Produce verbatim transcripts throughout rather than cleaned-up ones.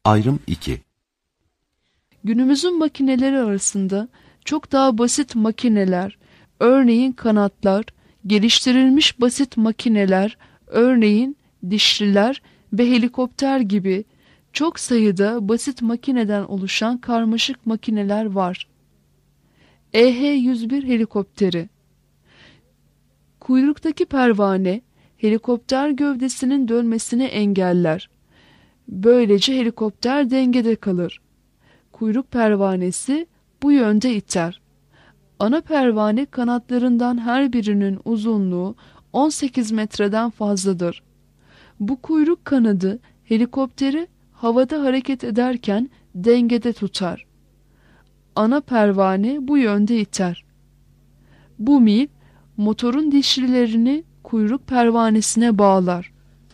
Ayrım iki. Günümüzün makineleri arasında çok daha basit makineler, örneğin kanatlar, geliştirilmiş basit makineler, örneğin dişliler ve helikopter gibi çok sayıda basit makineden oluşan karmaşık makineler var. E H yüz bir helikopteri. Kuyruktaki pervane helikopter gövdesinin dönmesini engeller. Böylece helikopter dengede kalır. Kuyruk pervanesi bu yönde iter. Ana pervane kanatlarından her birinin uzunluğu on sekiz metreden fazladır. Bu kuyruk kanadı helikopteri havada hareket ederken dengede tutar. Ana pervane bu yönde iter. Bu mil motorun dişlilerini kuyruk pervanesine bağlar.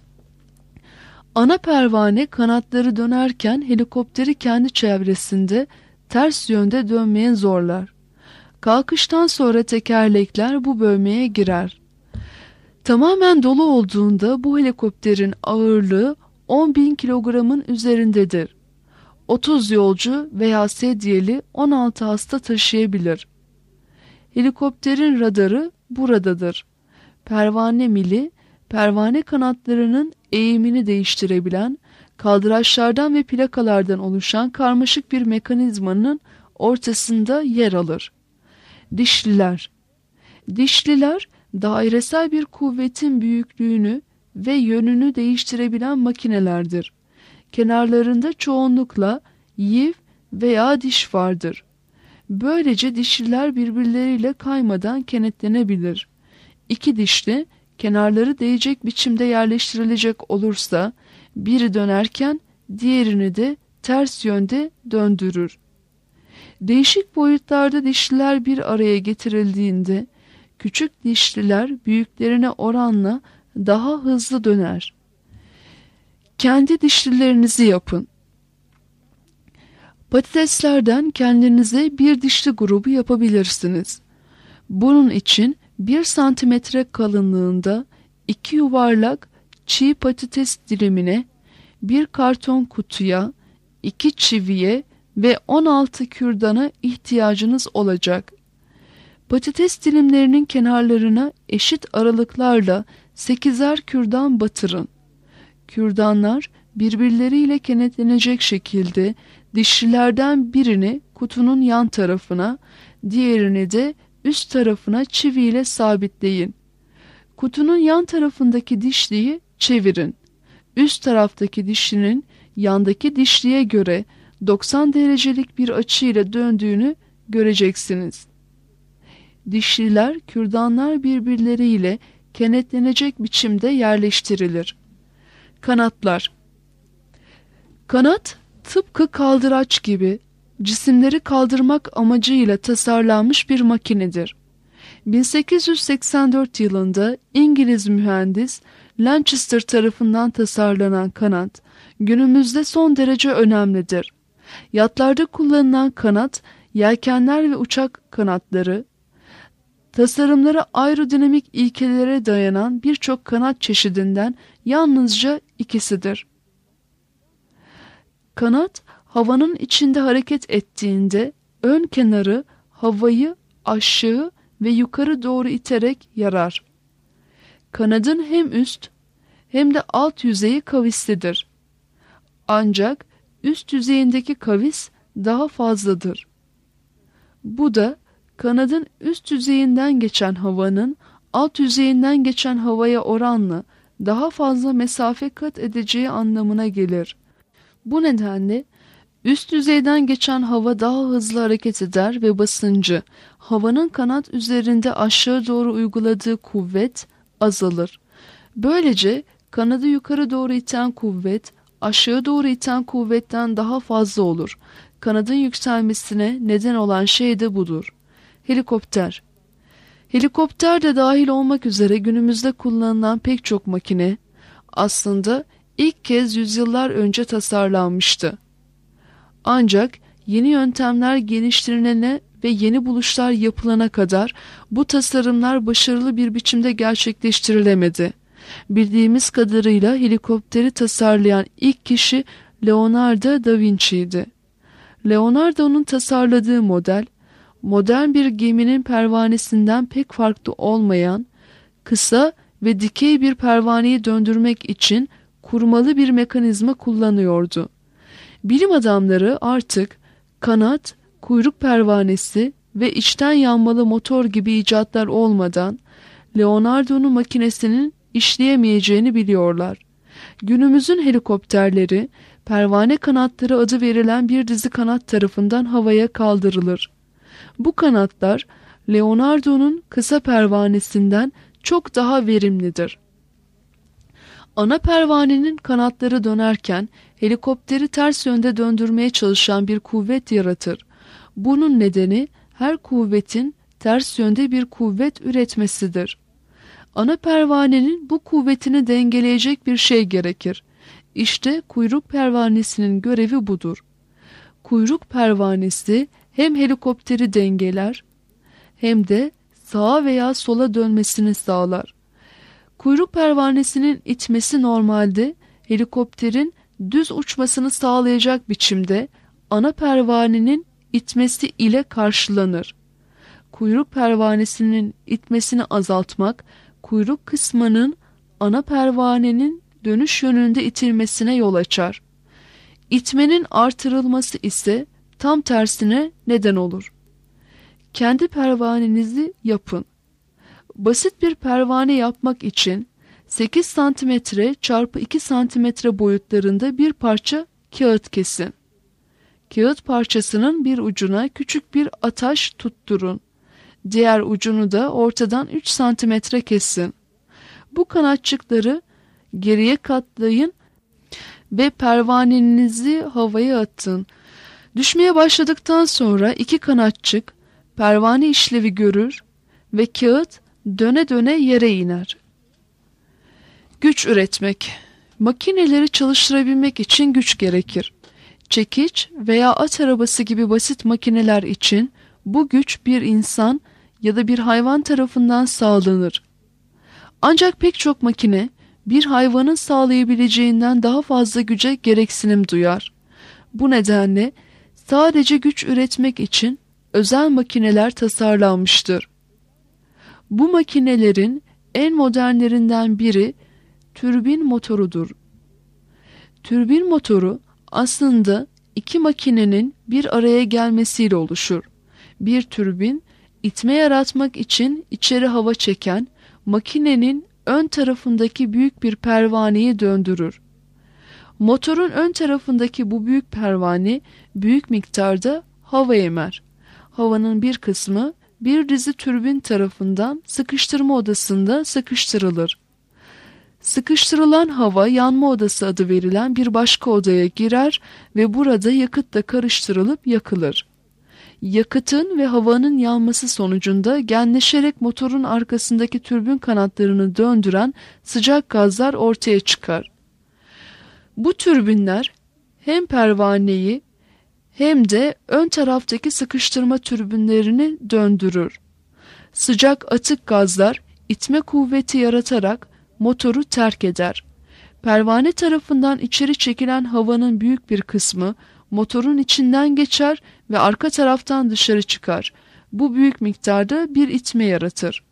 Ana pervane kanatları dönerken helikopteri kendi çevresinde ters yönde dönmeye zorlar. Kalkıştan sonra tekerlekler bu bölmeye girer. Tamamen dolu olduğunda bu helikopterin ağırlığı on bin kilogramın üzerindedir. otuz yolcu veya sedyeli on altı hasta taşıyabilir. Helikopterin radarı buradadır. Pervane mili, pervane kanatlarının eğimini değiştirebilen, kaldıraçlardan ve plakalardan oluşan karmaşık bir mekanizmanın ortasında yer alır. Dişliler. Dişliler, dairesel bir kuvvetin büyüklüğünü ve yönünü değiştirebilen makinelerdir. Kenarlarında çoğunlukla yiv veya diş vardır. Böylece dişliler birbirleriyle kaymadan kenetlenebilir. İki dişli, kenarları değecek biçimde yerleştirilecek olursa, biri dönerken diğerini de ters yönde döndürür. Değişik boyutlarda dişliler bir araya getirildiğinde, küçük dişliler büyüklerine oranla daha hızlı döner. Kendi dişlilerinizi yapın. Patateslerden kendinize bir dişli grubu yapabilirsiniz. Bunun için bir santimetre kalınlığında iki yuvarlak çiğ patates dilimine, bir karton kutuya, iki çiviye ve on altı kürdana ihtiyacınız olacak. Patates dilimlerinin kenarlarına eşit aralıklarla sekizer kürdan batırın. Kürdanlar birbirleriyle kenetlenecek şekilde dişlilerden birini kutunun yan tarafına, diğerini de üst tarafına çiviyle sabitleyin. Kutunun yan tarafındaki dişliyi çevirin. Üst taraftaki dişlinin yandaki dişliye göre doksan derecelik bir açıyla döndüğünü göreceksiniz. Dişliler, kürdanlar birbirleriyle kenetlenecek biçimde yerleştirilir. Kanatlar. Kanat, tıpkı kaldıraç gibi cisimleri kaldırmak amacıyla tasarlanmış bir makinedir. bin sekiz yüz seksen dört yılında İngiliz mühendis Lanchester tarafından tasarlanan kanat, günümüzde son derece önemlidir. Yatlarda kullanılan kanat, yelkenler ve uçak kanatları, tasarımları aerodinamik ilkelere dayanan birçok kanat çeşidinden yalnızca ikisidir. Kanat, havanın içinde hareket ettiğinde ön kenarı havayı aşağı ve yukarı doğru iterek yarar. Kanadın hem üst hem de alt yüzeyi kavislidir. Ancak üst yüzeyindeki kavis daha fazladır. Bu da kanadın üst yüzeyinden geçen havanın alt yüzeyinden geçen havaya oranla daha fazla mesafe kat edeceği anlamına gelir. Bu nedenle üst yüzeyden geçen hava daha hızlı hareket eder ve basıncı, havanın kanat üzerinde aşağı doğru uyguladığı kuvvet azalır. Böylece kanadı yukarı doğru iten kuvvet, aşağı doğru iten kuvvetten daha fazla olur. Kanadın yükselmesine neden olan şey de budur. Helikopter. Helikopter de dahil olmak üzere günümüzde kullanılan pek çok makine, aslında ilk kez yüzyıllar önce tasarlanmıştı. Ancak yeni yöntemler geliştirilene ve yeni buluşlar yapılana kadar bu tasarımlar başarılı bir biçimde gerçekleştirilemedi. Bildiğimiz kadarıyla helikopteri tasarlayan ilk kişi Leonardo da Vinci'ydi. Leonardo'nun tasarladığı model, modern bir geminin pervanesinden pek farklı olmayan, kısa ve dikey bir pervaneyi döndürmek için kurmalı bir mekanizma kullanıyordu. Bilim adamları artık kanat, kuyruk pervanesi ve içten yanmalı motor gibi icatlar olmadan Leonardo'nun makinesinin işleyemeyeceğini biliyorlar. Günümüzün helikopterleri pervane kanatları adı verilen bir dizi kanat tarafından havaya kaldırılır. Bu kanatlar Leonardo'nun kısa pervanesinden çok daha verimlidir. Ana pervanenin kanatları dönerken helikopteri ters yönde döndürmeye çalışan bir kuvvet yaratır. Bunun nedeni her kuvvetin ters yönde bir kuvvet üretmesidir. Ana pervanenin bu kuvvetini dengeleyecek bir şey gerekir. İşte kuyruk pervanesinin görevi budur. Kuyruk pervanesi hem helikopteri dengeler hem de sağa veya sola dönmesini sağlar. Kuyruk pervanesinin itmesi normalde helikopterin düz uçmasını sağlayacak biçimde ana pervanenin itmesi ile karşılanır. Kuyruk pervanesinin itmesini azaltmak, kuyruk kısmının ana pervanenin dönüş yönünde itilmesine yol açar. İtmenin artırılması ise tam tersine neden olur. Kendi pervanenizi yapın. Basit bir pervane yapmak için sekiz santimetre çarpı iki santimetre boyutlarında bir parça kağıt kesin. Kağıt parçasının bir ucuna küçük bir ataş tutturun. Diğer ucunu da ortadan üç santimetre kesin. Bu kanatçıkları geriye katlayın ve pervanenizi havaya atın. Düşmeye başladıktan sonra iki kanatçık pervane işlevi görür ve kağıt döne döne yere iner. Güç üretmek. Makineleri çalıştırabilmek için güç gerekir. Çekiç veya at arabası gibi basit makineler için bu güç bir insan ya da bir hayvan tarafından sağlanır. Ancak pek çok makine bir hayvanın sağlayabileceğinden daha fazla güce gereksinim duyar. Bu nedenle sadece güç üretmek için özel makineler tasarlanmıştır. Bu makinelerin en modernlerinden biri türbin motorudur. Türbin motoru aslında iki makinenin bir araya gelmesiyle oluşur. Bir türbin, itme yaratmak için içeri hava çeken makinenin ön tarafındaki büyük bir pervaneyi döndürür. Motorun ön tarafındaki bu büyük pervane büyük miktarda hava emer. Havanın bir kısmı bir dizi türbin tarafından sıkıştırma odasında sıkıştırılır. Sıkıştırılan hava yanma odası adı verilen bir başka odaya girer ve burada yakıtla karıştırılıp yakılır. Yakıtın ve havanın yanması sonucunda genleşerek motorun arkasındaki türbin kanatlarını döndüren sıcak gazlar ortaya çıkar. Bu türbinler hem pervaneyi hem de ön taraftaki sıkıştırma türbinlerini döndürür. Sıcak atık gazlar itme kuvveti yaratarak motoru terk eder. Pervane tarafından içeri çekilen havanın büyük bir kısmı motorun içinden geçer ve arka taraftan dışarı çıkar. Bu büyük miktarda bir itme yaratır.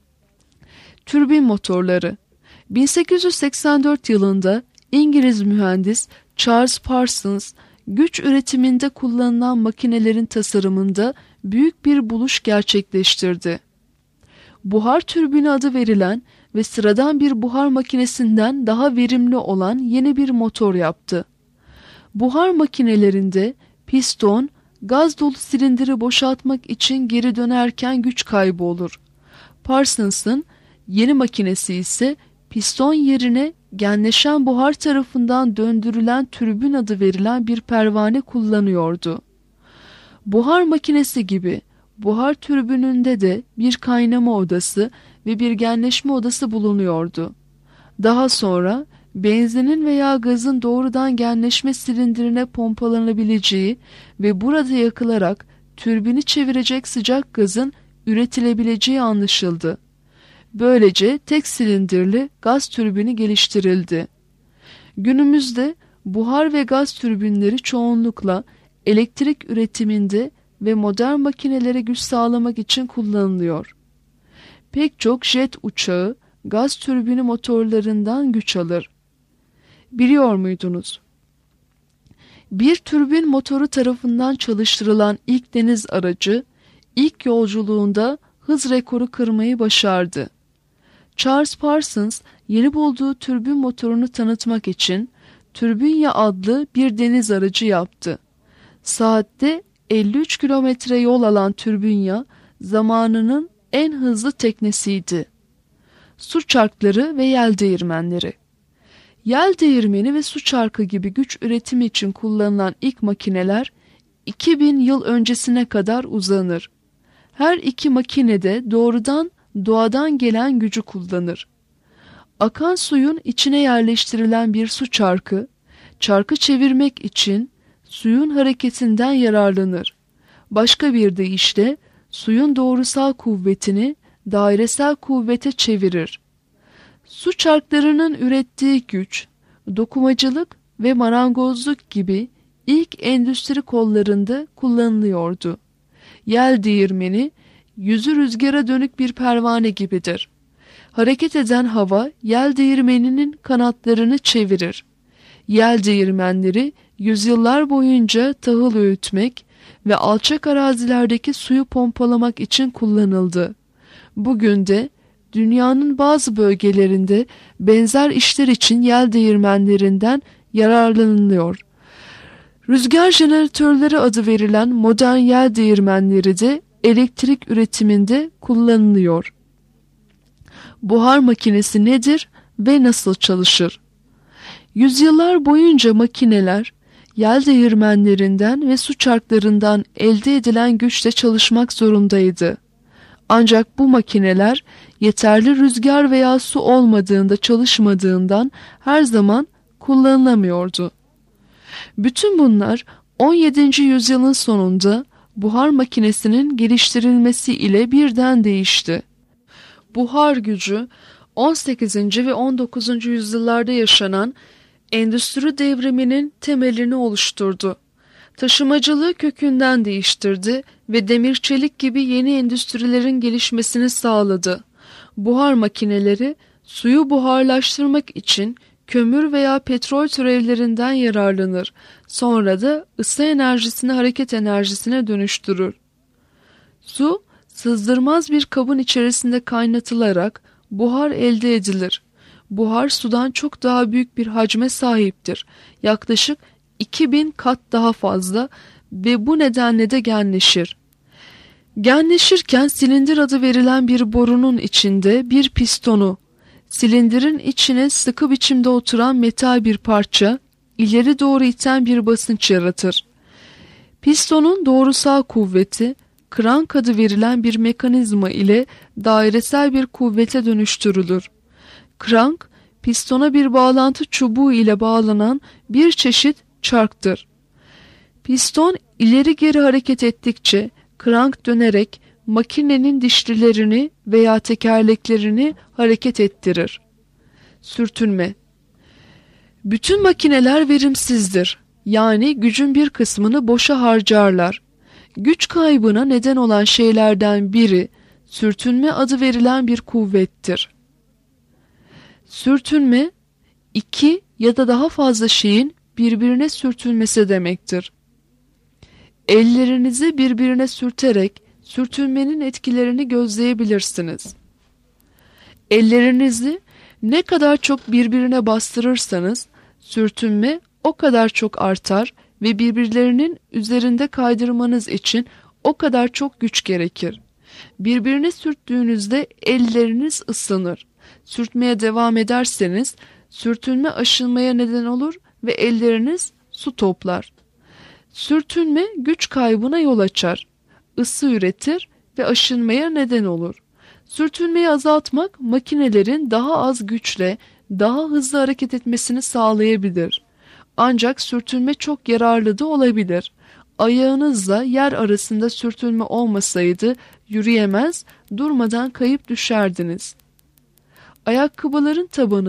Türbin motorları. bin sekiz yüz seksen dört yılında İngiliz mühendis Charles Parsons, güç üretiminde kullanılan makinelerin tasarımında büyük bir buluş gerçekleştirdi. Buhar türbini adı verilen ve sıradan bir buhar makinesinden daha verimli olan yeni bir motor yaptı. Buhar makinelerinde piston, gaz dolu silindiri boşaltmak için geri dönerken güç kaybı olur. Parsons'ın yeni makinesi ise piston yerine genleşen buhar tarafından döndürülen türbin adı verilen bir pervane kullanıyordu. Buhar makinesi gibi buhar türbününde de bir kaynama odası ve bir genleşme odası bulunuyordu. Daha sonra benzinin veya gazın doğrudan genleşme silindirine pompalanabileceği ve burada yakılarak türbini çevirecek sıcak gazın üretilebileceği anlaşıldı. Böylece tek silindirli gaz türbini geliştirildi. Günümüzde buhar ve gaz türbinleri çoğunlukla elektrik üretiminde ve modern makinelere güç sağlamak için kullanılıyor. Pek çok jet uçağı gaz türbini motorlarından güç alır. Biliyor muydunuz? Bir türbin motoru tarafından çalıştırılan ilk deniz aracı, ilk yolculuğunda hız rekoru kırmayı başardı. Charles Parsons, yeni bulduğu türbin motorunu tanıtmak için Türbinya adlı bir deniz aracı yaptı. Saatte elli üç kilometre yol alan Türbinya, zamanının en hızlı teknesiydi. Su çarkları ve yel değirmenleri. Yel değirmeni ve su çarkı gibi güç üretimi için kullanılan ilk makineler iki bin yıl öncesine kadar uzanır. Her iki makinede doğrudan doğadan gelen gücü kullanır. Akan suyun içine yerleştirilen bir su çarkı, çarkı çevirmek için suyun hareketinden yararlanır. Başka bir deyişle suyun doğrusal kuvvetini dairesel kuvvete çevirir. Su çarklarının ürettiği güç, dokumacılık ve marangozluk gibi ilk endüstri kollarında kullanılıyordu. Yel değirmeni, yüzü rüzgara dönük bir pervane gibidir. Hareket eden hava yel değirmeninin kanatlarını çevirir. Yel değirmenleri yüzyıllar boyunca tahıl öğütmek ve alçak arazilerdeki suyu pompalamak için kullanıldı. Bugün de dünyanın bazı bölgelerinde benzer işler için yel değirmenlerinden yararlanılıyor. Rüzgar jeneratörleri adı verilen modern yel değirmenleri de elektrik üretiminde kullanılıyor. Buhar makinesi nedir ve nasıl çalışır? Yüzyıllar boyunca makineler yel değirmenlerinden ve su çarklarından elde edilen güçle çalışmak zorundaydı. Ancak bu makineler yeterli rüzgar veya su olmadığında çalışmadığından her zaman kullanılamıyordu. Bütün bunlar on yedinci yüzyılın sonunda buhar makinesinin geliştirilmesi ile birden değişti. Buhar gücü on sekizinci ve on dokuzuncu yüzyıllarda yaşanan endüstri devriminin temelini oluşturdu. Taşımacılığı kökünden değiştirdi ve demir çelik gibi yeni endüstrilerin gelişmesini sağladı. Buhar makineleri suyu buharlaştırmak için kömür veya petrol türevlerinden yararlanır. Sonra da ısı enerjisini hareket enerjisine dönüştürür. Su sızdırmaz bir kabın içerisinde kaynatılarak buhar elde edilir. Buhar sudan çok daha büyük bir hacme sahiptir. Yaklaşık iki bin kat daha fazla ve bu nedenle de genleşir. Genleşirken silindir adı verilen bir borunun içinde bir pistonu, silindirin içine sıkı biçimde oturan metal bir parça, ileri doğru iten bir basınç yaratır. Pistonun doğrusal kuvveti, krank adı verilen bir mekanizma ile dairesel bir kuvvete dönüştürülür. Krank, pistona bir bağlantı çubuğu ile bağlanan bir çeşit çarktır. Piston ileri geri hareket ettikçe krank dönerek makinenin dişlilerini veya tekerleklerini hareket ettirir. Sürtünme. Bütün makineler verimsizdir. Yani gücün bir kısmını boşa harcarlar. Güç kaybına neden olan şeylerden biri sürtünme adı verilen bir kuvvettir. Sürtünme, iki ya da daha fazla şeyin birbirine sürtünmesi demektir. Ellerinizi birbirine sürterek sürtünmenin etkilerini gözleyebilirsiniz. Ellerinizi ne kadar çok birbirine bastırırsanız sürtünme o kadar çok artar ve birbirlerinin üzerinde kaydırmanız için o kadar çok güç gerekir. Birbirine sürttüğünüzde elleriniz ısınır. Sürtmeye devam ederseniz sürtünme aşınmaya neden olur ve elleriniz su toplar. Sürtünme güç kaybına yol açar, ısı üretir ve aşınmaya neden olur. Sürtünmeyi azaltmak makinelerin daha az güçle daha hızlı hareket etmesini sağlayabilir. Ancak sürtünme çok yararlı da olabilir. Ayağınızla yer arasında sürtünme olmasaydı yürüyemez, durmadan kayıp düşerdiniz. Ayakkabıların tabanı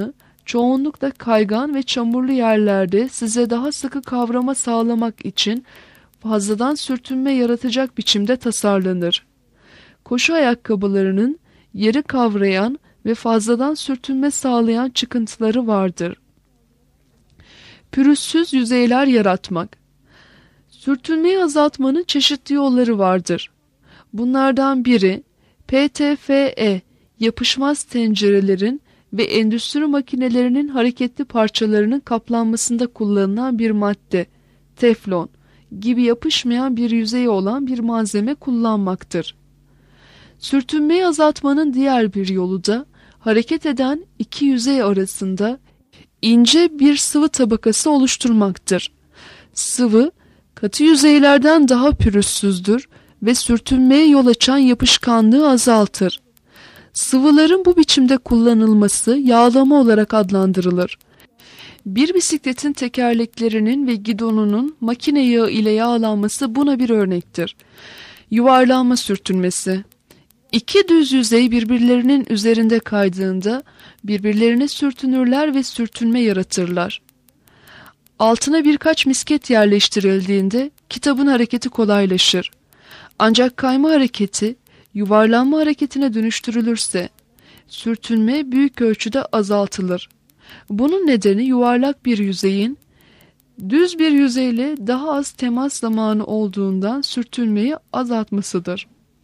çoğunlukla kaygan ve çamurlu yerlerde size daha sıkı kavrama sağlamak için fazladan sürtünme yaratacak biçimde tasarlanır. Koşu ayakkabılarının yeri kavrayan ve fazladan sürtünme sağlayan çıkıntıları vardır. Pürüzsüz yüzeyler yaratmak. Sürtünmeyi azaltmanın çeşitli yolları vardır. Bunlardan biri P T F E yapışmaz tencerelerin ve endüstri makinelerinin hareketli parçalarının kaplanmasında kullanılan bir madde, teflon gibi yapışmayan bir yüzeyi olan bir malzeme kullanmaktır. Sürtünmeyi azaltmanın diğer bir yolu da hareket eden iki yüzey arasında ince bir sıvı tabakası oluşturmaktır. Sıvı, katı yüzeylerden daha pürüzsüzdür ve sürtünmeye yol açan yapışkanlığı azaltır. Sıvıların bu biçimde kullanılması yağlama olarak adlandırılır. Bir bisikletin tekerleklerinin ve gidonunun makine yağı ile yağlanması buna bir örnektir. Yuvarlanma sürtünmesi. İki düz yüzey birbirlerinin üzerinde kaydığında birbirlerine sürtünürler ve sürtünme yaratırlar. Altına birkaç misket yerleştirildiğinde kitabın hareketi kolaylaşır. Ancak kayma hareketi yuvarlanma hareketine dönüştürülürse sürtünme büyük ölçüde azaltılır. Bunun nedeni yuvarlak bir yüzeyin düz bir yüzeyle daha az temas zamanı olduğundan sürtünmeyi azaltmasıdır.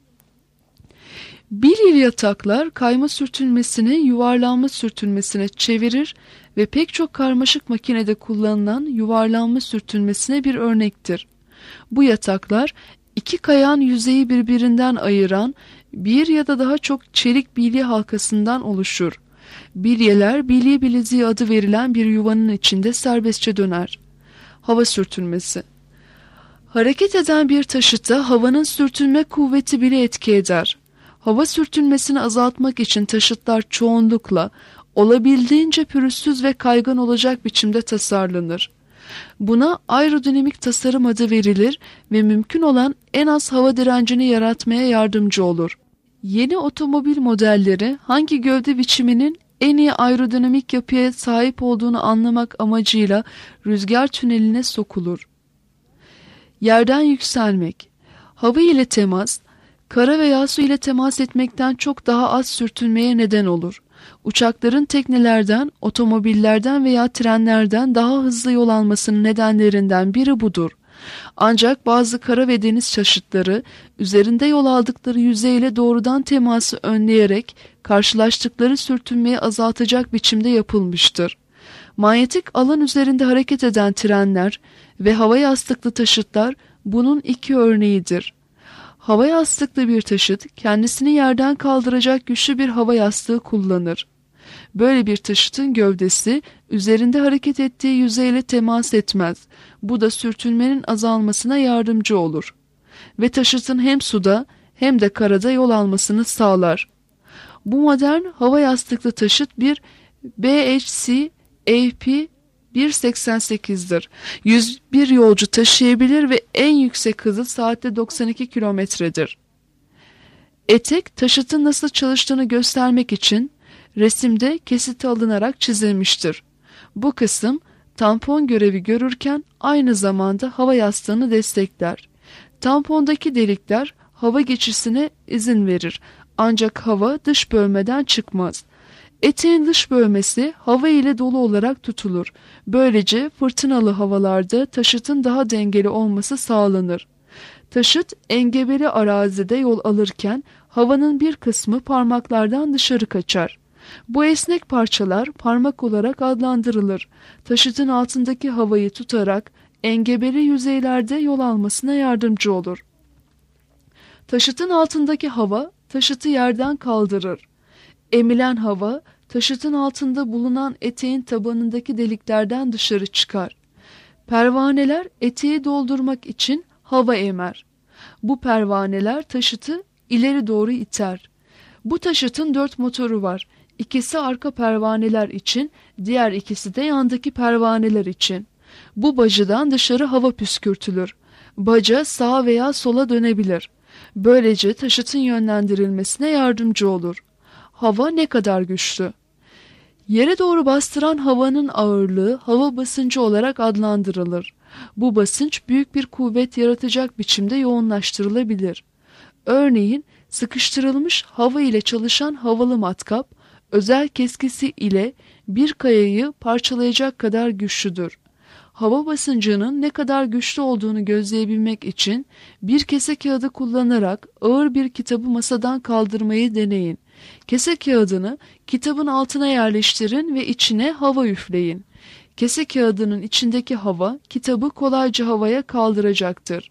Bilyeli yataklar kayma sürtünmesini yuvarlanma sürtünmesine çevirir ve pek çok karmaşık makinede kullanılan yuvarlanma sürtünmesine bir örnektir. Bu yataklar iki kayan yüzeyi birbirinden ayıran bir ya da daha çok çelik bilye halkasından oluşur. Bilyeler bilye bileziği adı verilen bir yuvanın içinde serbestçe döner. Hava sürtünmesi. Hareket eden bir taşıta havanın sürtünme kuvveti bile etki eder. Hava sürtünmesini azaltmak için taşıtlar çoğunlukla olabildiğince pürüzsüz ve kaygan olacak biçimde tasarlanır. Buna aerodinamik tasarım adı verilir ve mümkün olan en az hava direncini yaratmaya yardımcı olur. Yeni otomobil modelleri hangi gövde biçiminin en iyi aerodinamik yapıya sahip olduğunu anlamak amacıyla rüzgar tüneline sokulur. Yerden yükselmek. Hava ile temas, kara veya su ile temas etmekten çok daha az sürtünmeye neden olur. Uçakların teknelerden, otomobillerden veya trenlerden daha hızlı yol almasının nedenlerinden biri budur. Ancak bazı kara ve deniz taşıtları üzerinde yol aldıkları yüzeyle doğrudan teması önleyerek karşılaştıkları sürtünmeyi azaltacak biçimde yapılmıştır. Manyetik alan üzerinde hareket eden trenler ve hava yastıklı taşıtlar bunun iki örneğidir. Hava yastıklı bir taşıt kendisini yerden kaldıracak güçlü bir hava yastığı kullanır. Böyle bir taşıtın gövdesi üzerinde hareket ettiği yüzeyle temas etmez. Bu da sürtünmenin azalmasına yardımcı olur. Ve taşıtın hem suda hem de karada yol almasını sağlar. Bu modern hava yastıklı taşıt bir B H C A P bir seksen sekiz'dir. yüz bir yolcu taşıyabilir ve en yüksek hızı saatte doksan iki kilometredir. Etek taşıtın nasıl çalıştığını göstermek için resimde kesiti alınarak çizilmiştir. Bu kısım tampon görevi görürken aynı zamanda hava yastığını destekler. Tampondaki delikler hava geçişine izin verir ancak hava dış bölmeden çıkmaz. Eteğin dış bölmesi hava ile dolu olarak tutulur. Böylece fırtınalı havalarda taşıtın daha dengeli olması sağlanır. Taşıt engebeli arazide yol alırken havanın bir kısmı parmaklardan dışarı kaçar. Bu esnek parçalar parmak olarak adlandırılır. Taşıtın altındaki havayı tutarak engebeli yüzeylerde yol almasına yardımcı olur. Taşıtın altındaki hava taşıtı yerden kaldırır. Emilen hava taşıtın altında bulunan eteğin tabanındaki deliklerden dışarı çıkar. Pervaneler eteği doldurmak için hava emer. Bu pervaneler taşıtı ileri doğru iter. Bu taşıtın dört motoru var. İkisi arka pervaneler için, diğer ikisi de yandaki pervaneler için. Bu bacıdan dışarı hava püskürtülür. Baca sağa veya sola dönebilir. Böylece taşıtın yönlendirilmesine yardımcı olur. Hava ne kadar güçlü? Yere doğru bastıran havanın ağırlığı hava basıncı olarak adlandırılır. Bu basınç büyük bir kuvvet yaratacak biçimde yoğunlaştırılabilir. Örneğin sıkıştırılmış hava ile çalışan havalı matkap, özel keskisi ile bir kayayı parçalayacak kadar güçlüdür. Hava basıncının ne kadar güçlü olduğunu gözleyebilmek için bir kese kağıdı kullanarak ağır bir kitabı masadan kaldırmayı deneyin. Kese kağıdını kitabın altına yerleştirin ve içine hava üfleyin. Kese kağıdının içindeki hava kitabı kolayca havaya kaldıracaktır.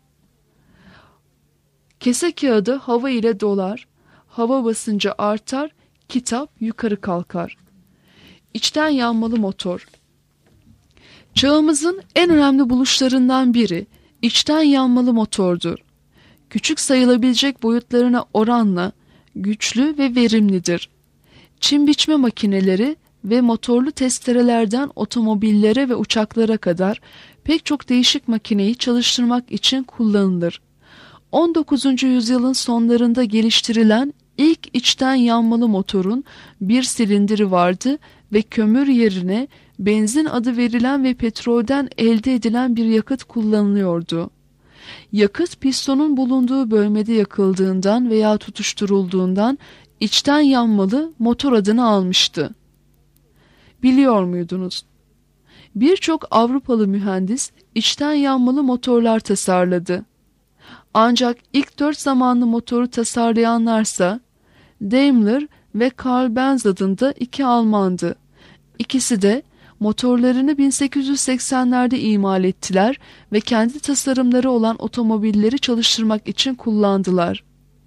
Kese kağıdı hava ile dolar, hava basıncı artar, kitap yukarı kalkar. İçten yanmalı motor. Çağımızın en önemli buluşlarından biri içten yanmalı motordur. Küçük sayılabilecek boyutlarına oranla güçlü ve verimlidir. Çim biçme makineleri ve motorlu testerelerden otomobillere ve uçaklara kadar pek çok değişik makineyi çalıştırmak için kullanılır. on dokuzuncu yüzyılın sonlarında geliştirilen ilk içten yanmalı motorun bir silindiri vardı ve kömür yerine benzin adı verilen ve petrolden elde edilen bir yakıt kullanılıyordu. Yakıt pistonun bulunduğu bölmede yakıldığından veya tutuşturulduğundan içten yanmalı motor adını almıştı. Biliyor muydunuz? Birçok Avrupalı mühendis içten yanmalı motorlar tasarladı. Ancak ilk dört zamanlı motoru tasarlayanlarsa Daimler ve Karl Benz adında iki Almandı. İkisi de motorlarını bin sekiz yüz seksenlerde imal ettiler ve kendi tasarımları olan otomobilleri çalıştırmak için kullandılar.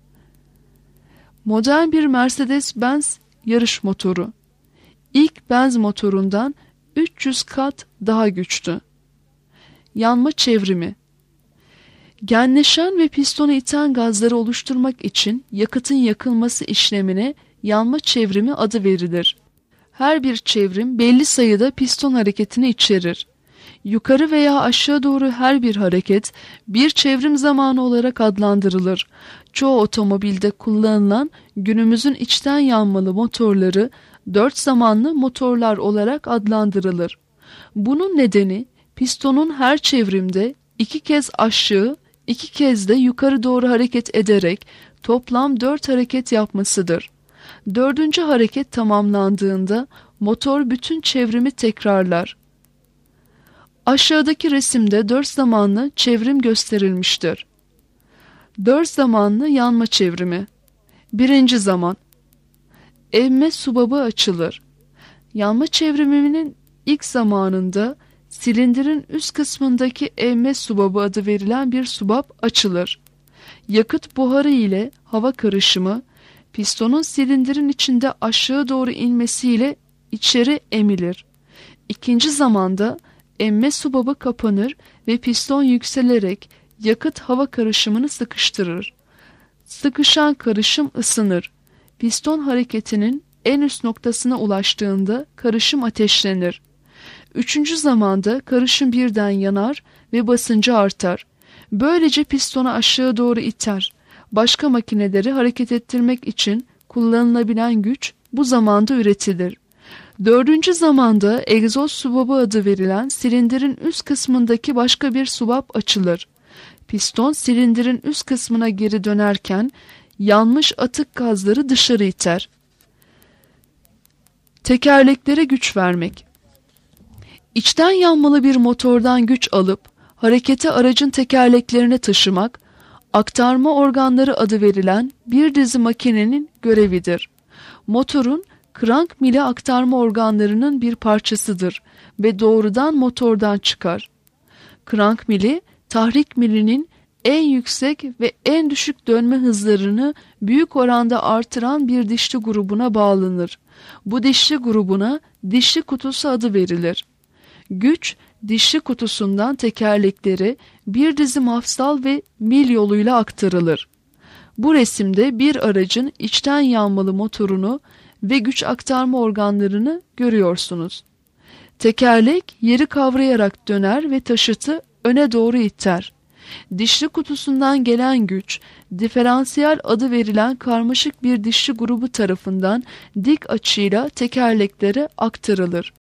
Modern bir Mercedes-Benz yarış motoru. İlk Benz motorundan üç yüz kat daha güçlü. Yanma çevrimi. Genleşen ve pistonu iten gazları oluşturmak için yakıtın yakılması işlemine yanma çevrimi adı verilir. Her bir çevrim belli sayıda piston hareketini içerir. Yukarı veya aşağı doğru her bir hareket bir çevrim zamanı olarak adlandırılır. Çoğu otomobilde kullanılan günümüzün içten yanmalı motorları dört zamanlı motorlar olarak adlandırılır. Bunun nedeni pistonun her çevrimde iki kez aşağı, iki kez de yukarı doğru hareket ederek toplam dört hareket yapmasıdır. Dördüncü hareket tamamlandığında motor bütün çevrimi tekrarlar. Aşağıdaki resimde dört zamanlı çevrim gösterilmiştir. Dört zamanlı yanma çevrimi. Birinci zaman. Emme subabı açılır. Yanma çevriminin ilk zamanında silindirin üst kısmındaki emme subabı adı verilen bir subab açılır. Yakıt buharı ile hava karışımı pistonun silindirin içinde aşağı doğru inmesiyle içeri emilir. İkinci zamanda emme subabı kapanır ve piston yükselerek yakıt hava karışımını sıkıştırır. Sıkışan karışım ısınır. Piston hareketinin en üst noktasına ulaştığında karışım ateşlenir. Üçüncü zamanda karışım birden yanar ve basıncı artar. Böylece pistonu aşağı doğru iter. Başka makineleri hareket ettirmek için kullanılabilen güç bu zamanda üretilir. Dördüncü zamanda egzoz subabı adı verilen silindirin üst kısmındaki başka bir subab açılır. Piston silindirin üst kısmına geri dönerken yanmış atık gazları dışarı iter. Tekerleklere güç vermek. İçten yanmalı bir motordan güç alıp harekete aracın tekerleklerine taşımak, aktarma organları adı verilen bir dizi makinenin görevidir. Motorun krank mili aktarma organlarının bir parçasıdır ve doğrudan motordan çıkar. Krank mili, tahrik milinin en yüksek ve en düşük dönme hızlarını büyük oranda artıran bir dişli grubuna bağlanır. Bu dişli grubuna dişli kutusu adı verilir. Güç, dişli kutusundan tekerlekleri bir dizi mafsal ve mil yoluyla aktarılır. Bu resimde bir aracın içten yanmalı motorunu ve güç aktarma organlarını görüyorsunuz. Tekerlek yeri kavrayarak döner ve taşıtı öne doğru iter. Dişli kutusundan gelen güç, diferansiyel adı verilen karmaşık bir dişli grubu tarafından dik açıyla tekerleklere aktarılır.